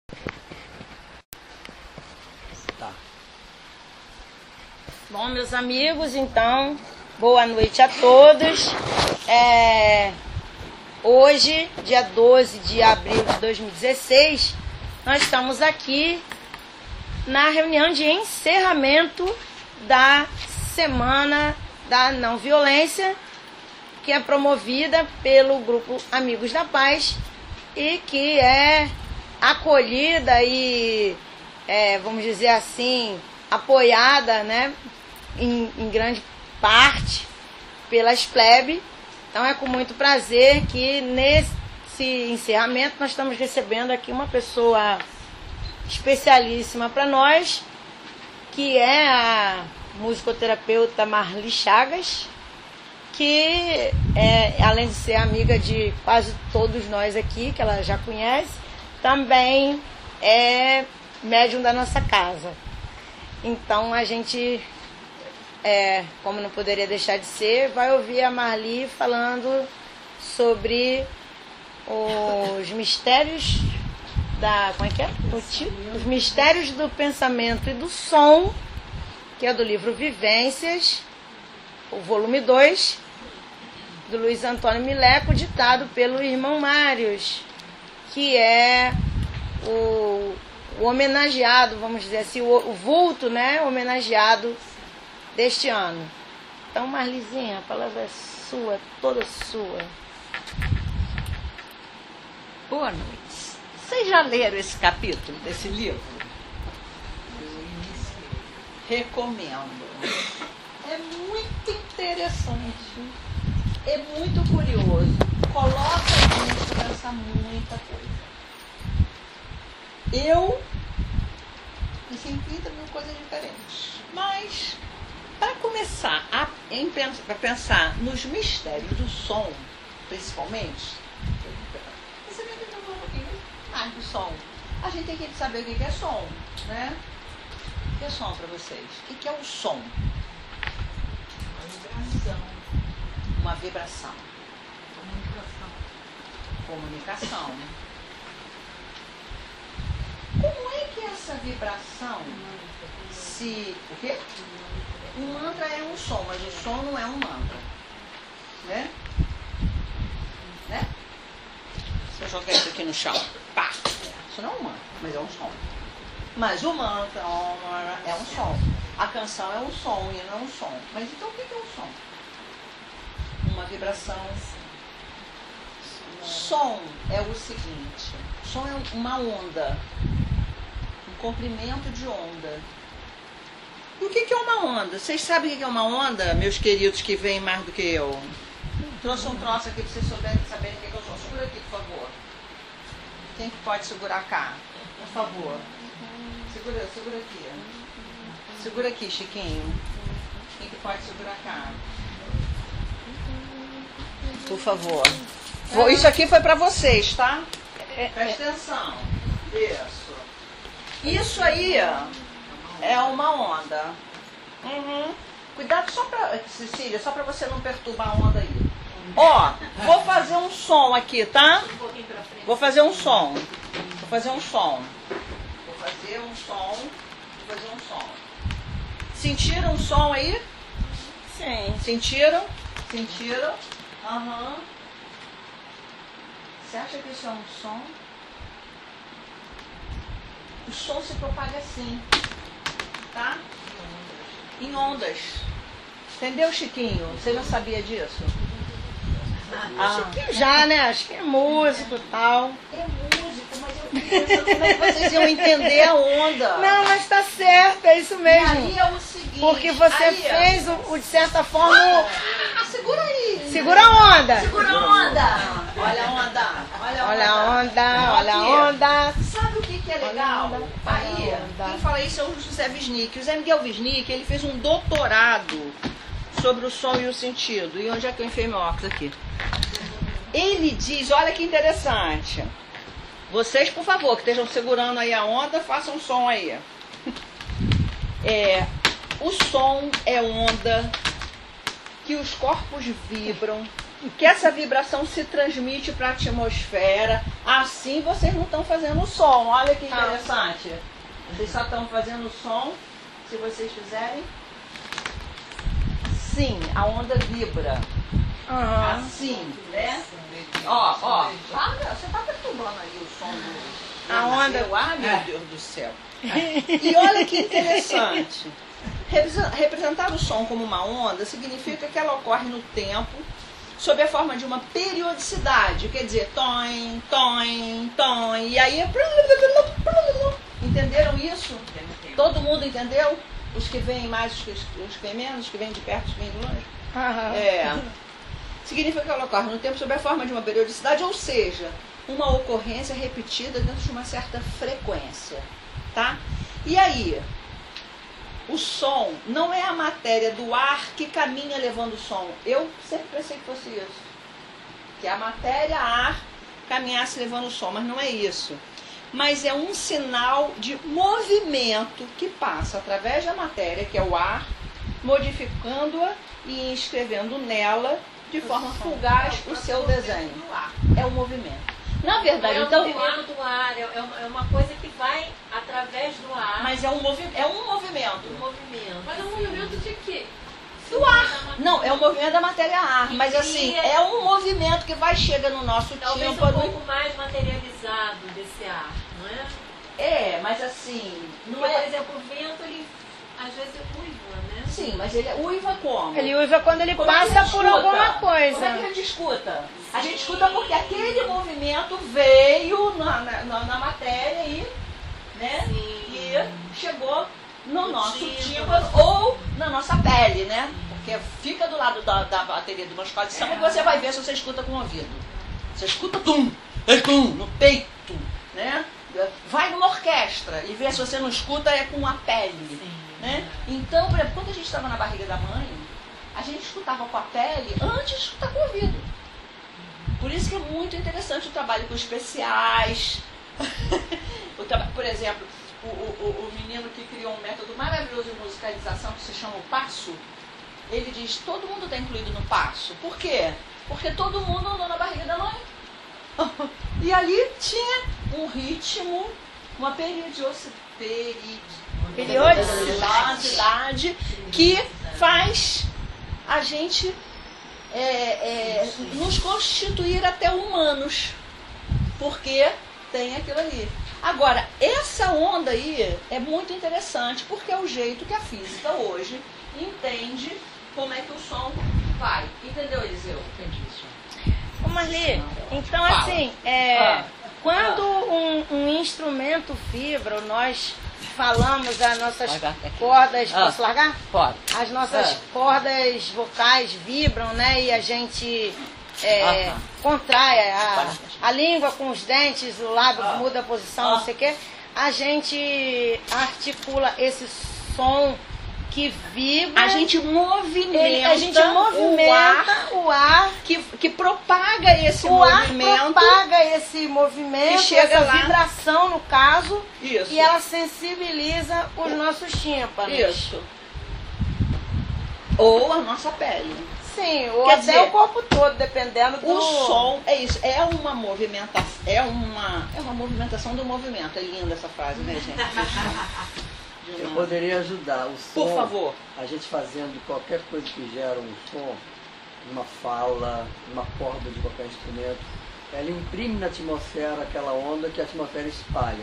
Tá. Bom, meus amigos, então, boa noite a todos. Hoje, dia 12 de abril de 2016, nós estamos aqui na reunião de encerramento da Semana da Não Violência, que é promovida pelo Grupo Amigos da Paz e que é acolhida e, vamos dizer assim, apoiada, né, em grande parte pelas plebe. Então é com muito prazer que nesse encerramento nós estamos recebendo aqui uma pessoa especialíssima para nós, que é a musicoterapeuta Marli Chagas, que além de ser amiga de quase todos nós aqui, que ela já conhece, também é médium da nossa casa. Então a gente, como não poderia deixar de ser, vai ouvir a Marli falando sobre os mistérios como é que é? Os mistérios do pensamento e do som, que é do livro Vivências, o volume 2, do Luiz Antônio Mileco, ditado pelo irmão Mários, que é o homenageado, vamos dizer assim, o vulto, né, homenageado deste ano. Então, Marlizinha, a palavra é sua, toda sua. Boa noite. Vocês já leram esse capítulo desse livro? Recomendo. É muito interessante. É muito curioso. Coloca a gente para pensar muita coisa. Eu pensei em 30 mil coisas diferentes. Mas, para começar a pensar nos mistérios do som, principalmente, você vai tentar falar um pouquinho mais do som. A gente tem que saber o que é som, né? O que é som para vocês? O que é o som? Uma vibração. Comunicação. Como é que essa vibração o quê? Um mantra é um som, mas o som não é um mantra. Né? Se eu jogar isso aqui no chão, pá! Isso não é um mantra, mas é um som. Mas o mantra é um som. A canção é um som e não é um som. Mas então o que é um som? Uma vibração. Som é o seguinte: som é uma onda, um comprimento de onda. E o que é uma onda? Vocês sabem o que é uma onda, meus queridos que veem mais do que eu? Trouxe um troço aqui para vocês saberem o que é o som. Segura aqui, por favor. Quem que pode segurar cá? Por favor. Segura aqui. Segura aqui, Chiquinho. Quem que pode segurar cá? Por favor. Isso aqui foi para vocês, tá? Presta atenção. Isso aí é uma onda. Cuidado só para, Cecília, só para você não perturbar a onda aí. Ó, vou fazer um som aqui, tá? Vou fazer um som. Sentiram o som aí? Sim. Sentiram? Aham. Você acha que isso é um som? O som se propaga assim, tá? Em ondas. Entendeu, Chiquinho? Você não sabia disso? Chiquinho já, né? Acho que é músico e tal. É músico, mas eu fico pensando como é que vocês iam entender a onda. Não, mas tá certo, é isso mesmo. E aí é o seguinte... Porque você fez, de certa forma... Segura aí. Segura a onda. Segura a onda. Olha a onda. Olha a onda. Sabe o que é legal? Aí, quem fala isso é o José Wisnik. O José Miguel Wisnik, ele fez um doutorado sobre o som e o sentido. E onde é que eu enfiei meu óculos aqui? Ele diz, olha que interessante. Vocês, por favor, que estejam segurando aí a onda, façam um som aí. O som é onda que os corpos vibram que essa vibração se transmite para a atmosfera. Assim vocês não estão fazendo som. Olha que interessante. Vocês só estão fazendo som se vocês fizerem. Sim, a onda vibra. Assim, né? Ó. Você está perturbando aí o som do... A onda... Meu Deus do céu. E olha que interessante. Representar o som como uma onda significa que ela ocorre no tempo sob a forma de uma periodicidade, quer dizer, toim, toim, toim, e aí entenderam isso? Todo mundo entendeu? Os que vêm mais, os que vêm menos, os que vêm de perto, os que vêm de longe? Significa que ela ocorre no tempo sob a forma de uma periodicidade, ou seja, uma ocorrência repetida dentro de uma certa frequência, tá? E aí, o som não é a matéria do ar que caminha levando o som. Eu sempre pensei que fosse isso. Que a matéria ar caminhasse levando o som, mas não é isso. Mas é um sinal de movimento que passa através da matéria, que é o ar, modificando-a e inscrevendo nela de forma fugaz o seu desenho. É o movimento. Na verdade, então, o movimento do ar é uma coisa que vai através do ar. Mas é um movimento. Mas é um movimento de quê? Do ar. Não, é um movimento da matéria ar. Mas assim, é um movimento que vai chegar no nosso tímpano. Talvez um pouco mais materializado desse ar, não é? Mas assim... Não é, por exemplo, o vento, ele às vezes uiva, né? Sim, mas ele uiva como? Ele uiva quando ele passa por alguma coisa. Como é que a gente escuta? A gente escuta porque aquele movimento veio na matéria e, né? E chegou no nosso tímpano ou na nossa pele, né? Porque fica do lado da bateria do uma escola de samba e você vai ver se você escuta com o ouvido. Você escuta tum, no peito, né? Vai numa orquestra e vê se você não escuta é com a pele. Né? Então, por exemplo, quando a gente estava na barriga da mãe, a gente escutava com a pele antes de escutar com o ouvido. Por isso que é muito interessante o trabalho com especiais. Por exemplo, o menino que criou um método maravilhoso de musicalização que se chama o passo, ele diz, todo mundo está incluído no passo. Por quê? Porque todo mundo andou na barriga da mãe. E ali tinha um ritmo, uma periodicidade que faz a gente nos constituir até humanos, porque tem aquilo ali. Agora, essa onda aí é muito interessante, porque é o jeito que a física hoje entende como é que o som vai. Entendeu, Eliseu? Entendi isso. Ô Marli, então assim, quando um instrumento vibra, nós falamos as nossas cordas... Posso largar? Pode. As nossas cordas vocais vibram, né? E a gente contrai a língua com os dentes, o lábio muda a posição, não sei o quê. A gente articula esse som que vibra. A gente movimenta, o ar que propaga esse movimento. O ar propaga esse movimento, essa vibração, no caso, isso. E ela sensibiliza os nossos tímpanos. Isso. Ou a nossa pele. Sim, ou até o corpo todo, dependendo do... O som, é isso, é uma movimentação, é uma movimentação do movimento. É linda essa frase, né, gente? Eu poderia ajudar o som. Por favor. A gente fazendo qualquer coisa que gera um som, uma fala, uma corda de qualquer instrumento, ela imprime na atmosfera aquela onda que a atmosfera espalha.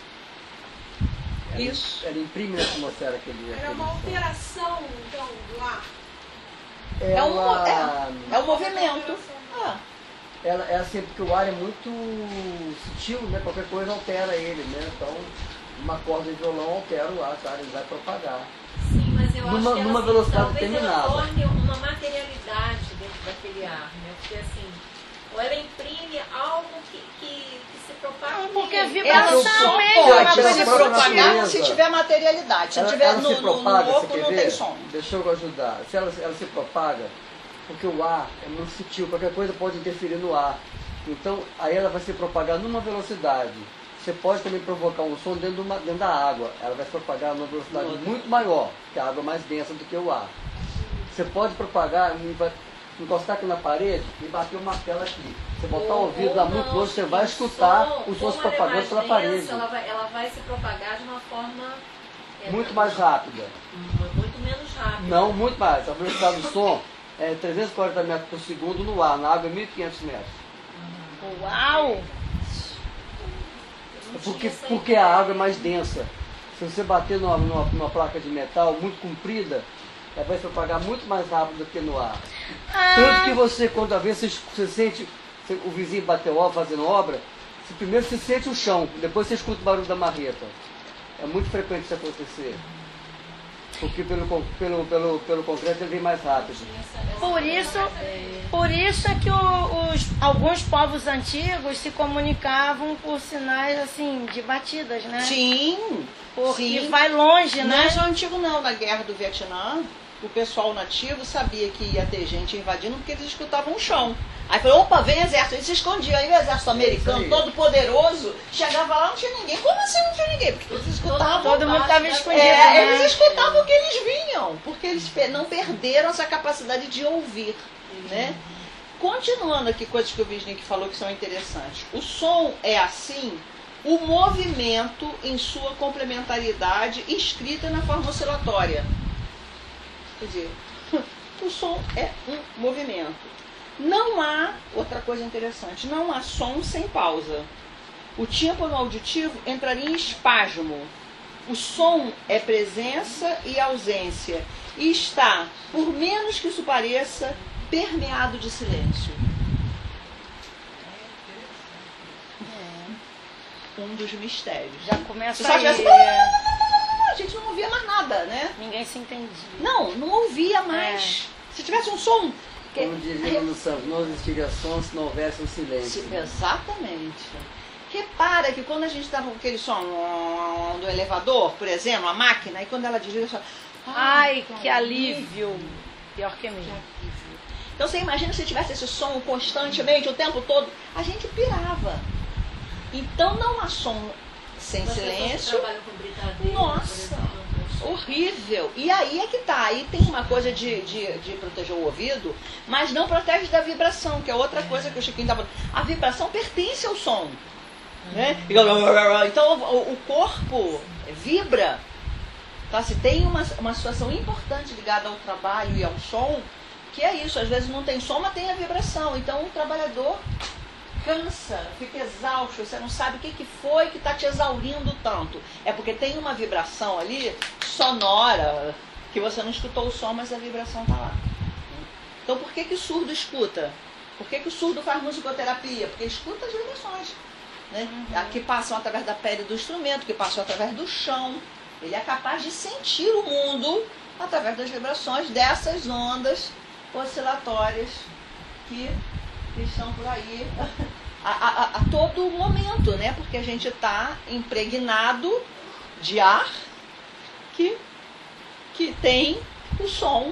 Isso. Ela imprime na atmosfera aquele é uma alteração, então, do ar. É um movimento. Ela é assim, porque o ar é muito sutil, né? Qualquer coisa altera ele, né? Então, uma corda de violão altera o ar, tá? Ele vai propagar. Sim, mas eu acho que numa velocidade talvez determinada. Ela torne uma materialidade dentro daquele ar, né? Porque assim, ou ela imprime algo que se propaga. Porque a vibração pode se propagar se tiver materialidade. Se tiver no corpo, não tem som. Deixa eu ajudar. Se ela se propaga, porque o ar é muito sutil, qualquer coisa pode interferir no ar. Então, aí ela vai se propagar numa velocidade. Você pode também provocar um som dentro da água. Ela vai se propagar numa velocidade muito maior, porque a água é mais densa do que o ar. Você pode propagar, encostar aqui na parede e bater o martelo aqui. Você botar o ouvido lá muito longe, você vai escutar os sons propagando pela parede. Ela vai se propagar de uma forma... Muito mais rápida. Muito menos rápida. Não, muito mais. A velocidade do som é 340 metros por segundo no ar, na água é 1.500 metros. Uau! Porque a água é mais densa. Se você bater numa placa de metal muito comprida, ela vai se propagar muito mais rápido do que no ar. Tanto que você, quando às vezes você sente o vizinho bater fazendo obra, primeiro você sente o chão, depois você escuta o barulho da marreta. É muito frequente isso acontecer. Porque pelo concreto ele vem mais rápido. Por isso é que alguns povos antigos se comunicavam por sinais assim de batidas, né? Sim. Porque vai longe, Não né? é só antigo não, na Guerra do Vietnã, o pessoal nativo sabia que ia ter gente invadindo porque eles escutavam o chão. Aí falou, opa, vem exército. Eles se escondiam. Aí o exército americano, todo poderoso, chegava lá, não tinha ninguém. Como assim não tinha ninguém? Porque eles escutavam. Todo mundo estava escondido, né? Eles escutavam o que eles vinham, porque eles não perderam essa capacidade de ouvir, né? Continuando aqui, coisas que o Wisnik falou que são interessantes. O som é assim, o movimento em sua complementaridade inscrita na forma oscilatória. Quer dizer, o som é um movimento. Não há, outra coisa interessante, não há som sem pausa. O tímpano auditivo entraria em espasmo. O som é presença e ausência. E está, por menos que isso pareça, permeado de silêncio. Um dos mistérios. Já começa Se só aí. tivesse... A gente não ouvia mais nada, né? Ninguém se entendia. Não ouvia mais. Se tivesse um som... Como dizia no Santos, não existiria som se não houvesse um silêncio. Exatamente. Repara que quando a gente estava com aquele som do elevador, por exemplo, a máquina, e quando ela desliga, só... Ai, que alívio. Pior que mesmo. Então você imagina se tivesse esse som constantemente, o tempo todo, a gente pirava. Então não há som sem silêncio. Trabalham com britadeira, Nossa, horrível. E aí é que tá. Aí tem uma coisa de proteger o ouvido, mas não protege da vibração, que é outra coisa que o Chiquinho estava falando. A vibração pertence ao som. Né? Então o corpo vibra. Tá? Se tem uma situação importante ligada ao trabalho e ao som, que é isso, às vezes não tem som, mas tem a vibração. Então o trabalhador cansa, fica exausto, você não sabe o que foi que está te exaurindo tanto. É porque tem uma vibração ali, sonora, que você não escutou o som, mas a vibração está lá. Então por que o surdo escuta? Por que o surdo faz musicoterapia? Porque escuta as vibrações, né? Que passam através da pele do instrumento, que passam através do chão. Ele é capaz de sentir o mundo através das vibrações dessas ondas oscilatórias que estão por aí a todo momento, né? Porque a gente está impregnado de ar que tem o som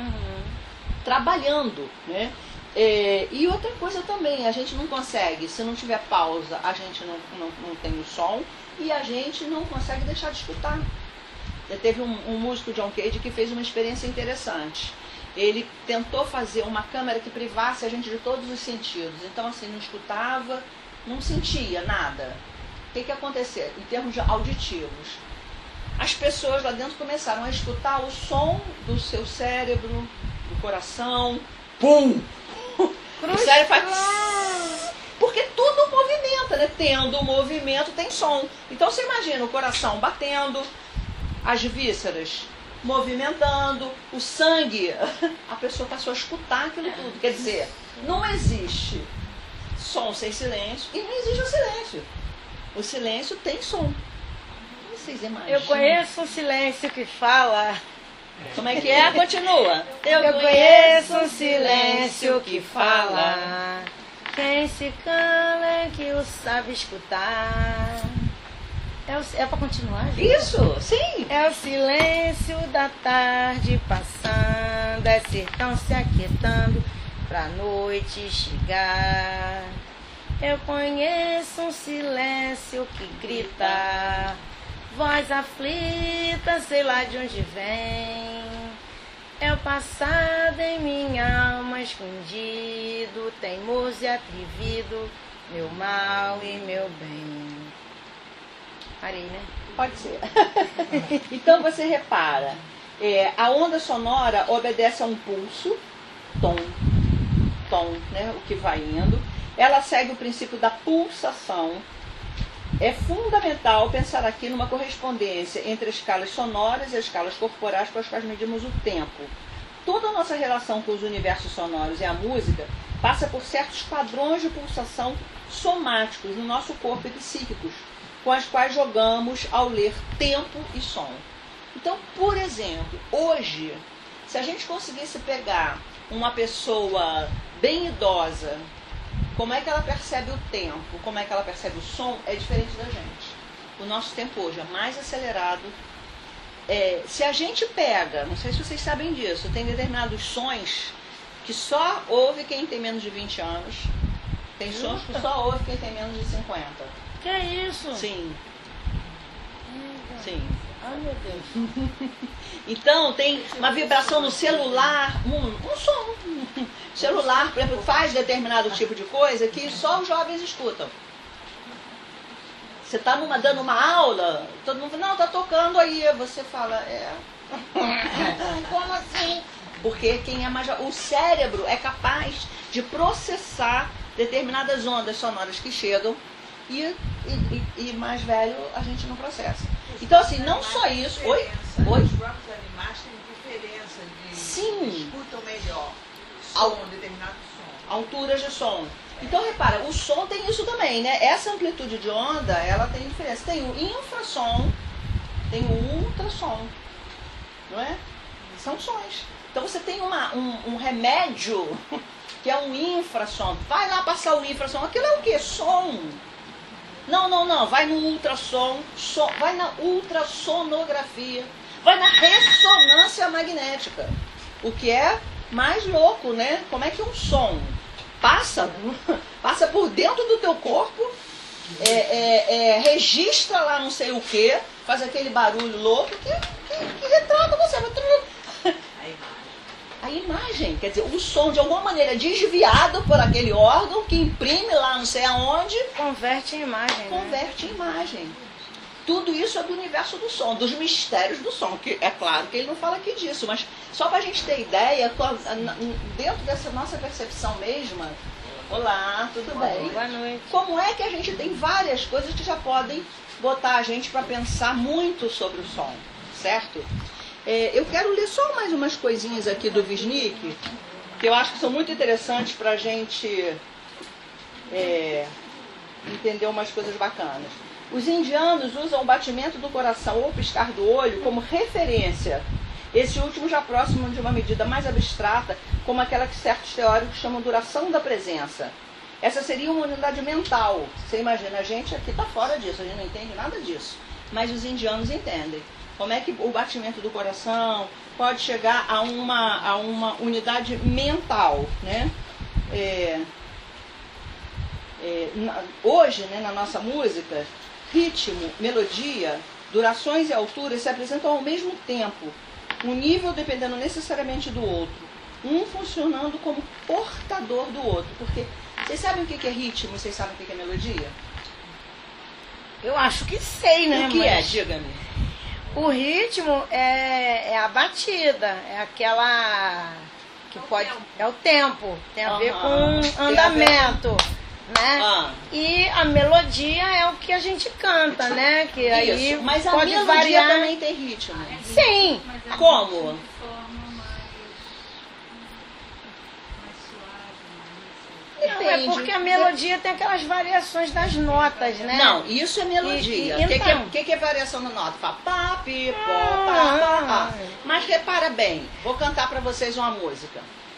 trabalhando, né? E outra coisa também, a gente não consegue, se não tiver pausa, a gente não tem o som e a gente não consegue deixar de escutar. Teve um músico, John Cage, que fez uma experiência interessante. Ele tentou fazer uma câmera que privasse a gente de todos os sentidos. Então, assim, não escutava, não sentia nada. O que aconteceu? Em termos auditivos, as pessoas lá dentro começaram a escutar o som do seu cérebro, do coração. Pum! O cérebro faz... Porque tudo movimenta, né? Tendo movimento, tem som. Então, você imagina o coração batendo, as vísceras movimentando, o sangue, a pessoa passou a escutar aquilo tudo. Quer dizer, não existe som sem silêncio e não existe o silêncio. O silêncio tem som. Vocês imaginam? Eu conheço um silêncio que fala. Como é que é? Continua. Eu conheço um silêncio que fala. Quem se cala é que o sabe escutar. É pra continuar, gente? Isso, sim. É o silêncio da tarde passando, é sertão se aquietando pra noite chegar. Eu conheço um silêncio que grita, voz aflita, sei lá de onde vem. É o passado em minha alma escondido, teimoso e atrevido, meu mal e meu bem. Parei, né? Pode ser. Então você repara, a onda sonora obedece a um pulso, tom, né, o que vai indo. Ela segue o princípio da pulsação. É fundamental pensar aqui numa correspondência entre as escalas sonoras e as escalas corporais com as quais medimos o tempo. Toda a nossa relação com os universos sonoros e a música passa por certos padrões de pulsação somáticos no nosso corpo e psíquicos, com as quais jogamos ao ler tempo e som. Então, por exemplo, hoje, se a gente conseguisse pegar uma pessoa bem idosa, como é que ela percebe o tempo, como é que ela percebe o som, é diferente da gente. O nosso tempo hoje é mais acelerado. Se a gente pega, não sei se vocês sabem disso, tem determinados sons que só ouve quem tem menos de 20 anos. Tem sons que só ouve quem tem menos de 50. Que é isso? Sim. Sim. Ai, meu Deus. Então, tem uma vibração no celular, um som. O celular, por exemplo, faz determinado tipo de coisa que só os jovens escutam. Você está dando uma aula, todo mundo fala, não, está tocando aí. Você fala, como assim? Porque quem é mais... O cérebro é capaz de processar determinadas ondas sonoras que chegam e mais velho a gente não processa. Então, assim, não só isso... Oi? Os próprios animais têm diferença de... Sim. Escutam melhor. Som, determinado som. Alturas de som. Então, repara, o som tem isso também, né? Essa amplitude de onda, ela tem diferença. Tem o infrassom, tem o ultrassom, não é? São sons. Então, você tem um remédio que é um infrassom. Vai lá passar o infrassom. Aquilo é o quê? Som. Não. Vai no ultrassom, vai na ultrassonografia, vai na ressonância magnética. O que é mais louco, né? Como é que um som passa por dentro do teu corpo, registra lá não sei o que, faz aquele barulho louco que retrata você. A imagem, quer dizer, o som de alguma maneira desviado por aquele órgão que imprime lá não sei aonde. Converte em imagem. Converte em imagem. Tudo isso é do universo do som, dos mistérios do som, que é claro que ele não fala aqui disso, mas só para a gente ter ideia, dentro dessa nossa percepção mesma, olá, tudo bem? Boa noite. Como é que a gente tem várias coisas que já podem botar a gente para pensar muito sobre o som, certo? Eu quero ler só mais umas coisinhas aqui do Wisnik, que eu acho que são muito interessantes para a gente entender umas coisas bacanas. Os indianos usam o batimento do coração ou o piscar do olho como referência. Esse último já próximo de uma medida mais abstrata, como aquela que certos teóricos chamam duração da presença. Essa seria uma unidade mental. Você imagina, a gente aqui está fora disso, a gente não entende nada disso. Mas os indianos entendem. Como é que o batimento do coração pode chegar a uma unidade mental, né? Hoje, né, na nossa música, ritmo, melodia, durações e alturas se apresentam ao mesmo tempo, um nível dependendo necessariamente do outro, um funcionando como portador do outro. Porque vocês sabem o que é ritmo e vocês sabem o que é melodia? Eu acho que sei, né? O que é? Diga-me. O ritmo é a batida, é aquela que pode... É o tempo, tem a ver com andamento, né? E a melodia é o que a gente canta, né? Que aí isso, mas a pode melodia variar. também tem ritmo. Sim. Como? Não, é porque a melodia tem aquelas variações das notas, né? Não, isso é melodia. O que é variação na nota? Fala pá, pi, pó, pá. Mas repara bem, vou cantar pra vocês uma música.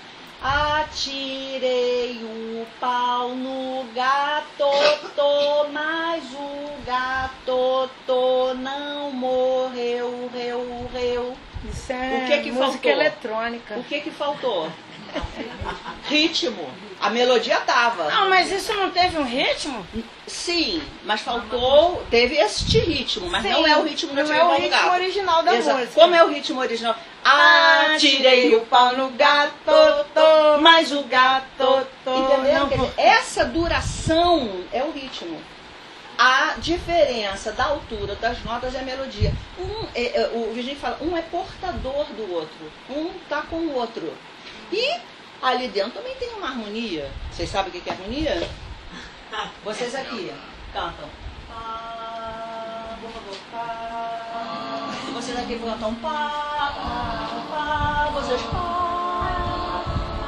Atirei o pau no gato, mas o gato não morreu, reu. Isso é O que música faltou? eletrônica. O que faltou? Ritmo. A melodia tava. Não, mas isso não teve um ritmo? Sim, mas faltou, teve este ritmo, mas Sim, não é o ritmo não de é o Ivone ritmo Gato. original da Exato. música. Como é o ritmo original? Atirei o pau no gato, mas o gato... Entendeu? Quer dizer, essa duração é o ritmo. A diferença da altura das notas é a melodia. O Virginie fala, um é portador do outro. Um tá com o outro. E ali dentro também tem uma harmonia. Vocês sabem o que é harmonia? Vocês aqui cantam. Pá, por favor, pá. Vocês aqui cantam pá, pá, pá. Vocês pá.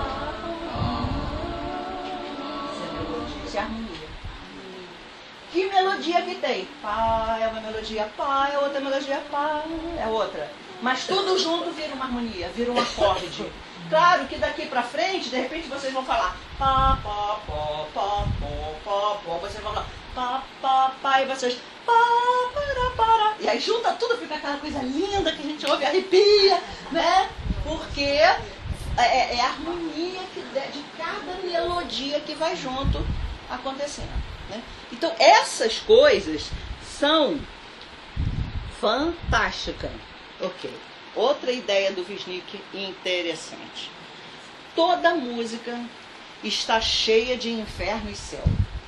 Isso é melodia, isso é harmonia. Que melodia que tem? Pá, é uma melodia, pá, é outra melodia, pá, é outra. Mas tudo junto vira uma harmonia, vira um acorde. Claro que daqui pra frente, de repente vocês vão falar pá, pá, pá, pá, pá, pá, pá. Vocês vão falar pá, pá, pá, e vocês pá, para. E aí junta tudo, fica aquela coisa linda que a gente ouve, arrepia, né? Porque é a harmonia de cada melodia que vai junto acontecendo. Né? Então essas coisas são fantásticas. Ok. Outra ideia do Wisnik interessante. Toda música está cheia de inferno e céu.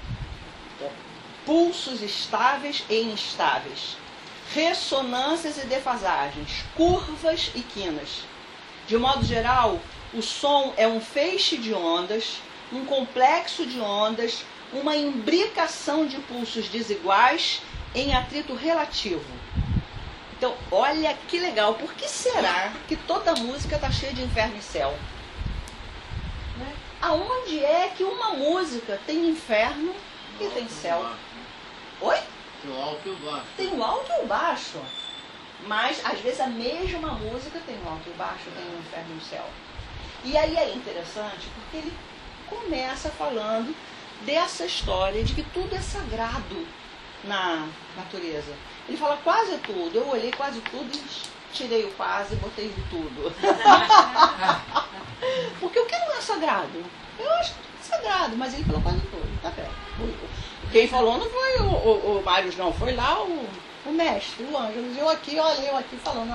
Pulsos estáveis e instáveis. Ressonâncias e defasagens. Curvas e quinas. De modo geral, o som é um feixe de ondas, um complexo de ondas, uma imbricação de pulsos desiguais em atrito relativo. Então, olha que legal. Por que será que toda música está cheia de inferno e céu? Né? Aonde é que uma música tem inferno e tem céu? Oi? Tem o alto e o baixo. Tem o alto e o baixo. Mas, às vezes, a mesma música tem o alto e o baixo, tem o inferno e o céu. E aí é interessante porque ele começa falando dessa história de que tudo é sagrado na natureza. Ele fala quase tudo. Eu olhei quase tudo e tirei o quase e botei o tudo. Porque o que não é sagrado? Eu acho que é sagrado, mas ele falou quase tudo. Tá bem. Quem falou não foi o Mário, não. Foi lá o mestre, o Ângelo. Eu aqui falando.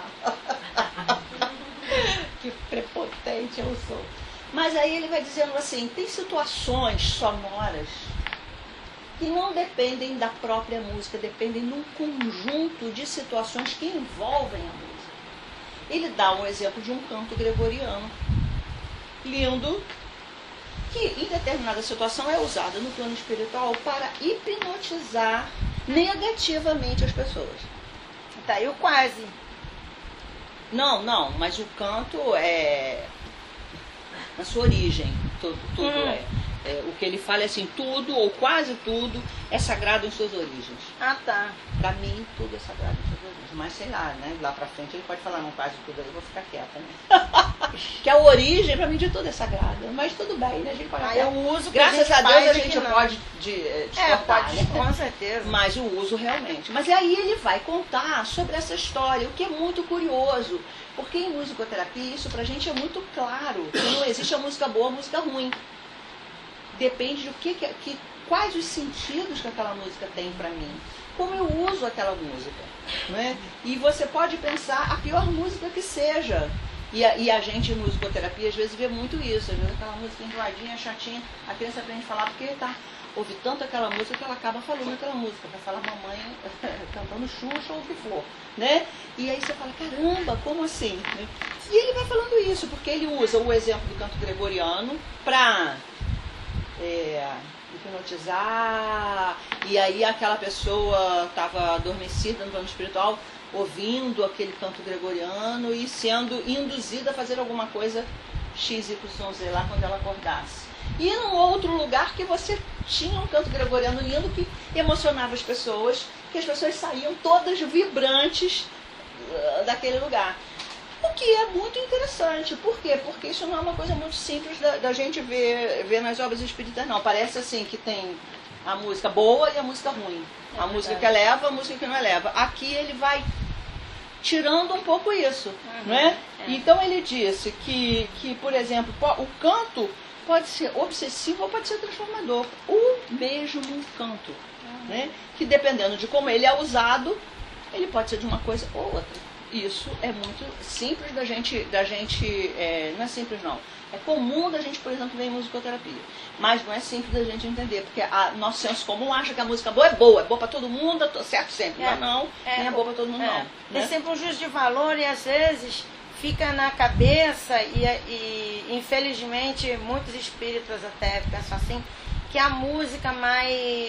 Que prepotente eu sou. Mas aí ele vai dizendo assim, tem situações sonoras que não dependem da própria música, dependem de um conjunto de situações que envolvem a música. Ele dá um exemplo de um canto gregoriano lindo, que em determinada situação é usado no plano espiritual para hipnotizar negativamente as pessoas. Tá aí o quase. Não, mas o canto é na sua origem, tudo o que ele fala é assim, tudo ou quase tudo é sagrado em suas origens. Ah, tá. Pra mim, tudo é sagrado em suas origens. Mas sei lá, né? Lá pra frente ele pode falar não quase tudo, aí eu vou ficar quieta, né? Que a origem, pra mim, de tudo é sagrada. Mas tudo bem, né? A gente pode Aí o uso que graças a Deus faz a de gente que não. pode discordar, pode, né? com certeza. Mas o uso realmente. Mas aí ele vai contar sobre essa história, o que é muito curioso. Porque em musicoterapia isso pra gente é muito claro. Que não existe a música boa, a música ruim. Depende do quais os sentidos que aquela música tem pra mim. Como eu uso aquela música. Né? E você pode pensar a pior música que seja. E a gente em musicoterapia às vezes vê muito isso. Às vezes aquela música enjoadinha, chatinha, a criança aprende a falar porque ouve tanto aquela música que ela acaba falando aquela música. Vai falar mamãe cantando Xuxa ou o que for. Né? E aí você fala, caramba, como assim? Né? E ele vai falando isso, porque ele usa o exemplo do canto gregoriano para hipnotizar, e aí aquela pessoa estava adormecida no plano espiritual, ouvindo aquele canto gregoriano e sendo induzida a fazer alguma coisa XYZ lá quando ela acordasse. E num outro lugar que você tinha um canto gregoriano lindo que emocionava as pessoas, que as pessoas saíam todas vibrantes daquele lugar. O que é muito interessante. Por quê? Porque isso não é uma coisa muito simples da gente ver nas obras espíritas, não. Parece assim que tem a música boa e a música ruim. A música que eleva, a música que não eleva. Aqui ele vai tirando um pouco isso. Né? Então ele disse que, por exemplo, o canto pode ser obsessivo ou pode ser transformador. O mesmo canto. Né? Que dependendo de como ele é usado, ele pode ser de uma coisa ou outra. Isso é muito simples da gente não é simples não. É comum da gente, por exemplo, ver em musicoterapia. Mas não é simples da gente entender, porque nosso senso comum acha que a música boa é boa para todo mundo, certo sempre. Mas não, nem é boa para todo mundo não. Tem Né? sempre um juízo de valor e às vezes fica na cabeça e infelizmente muitos espíritas até pensam assim, que a música mais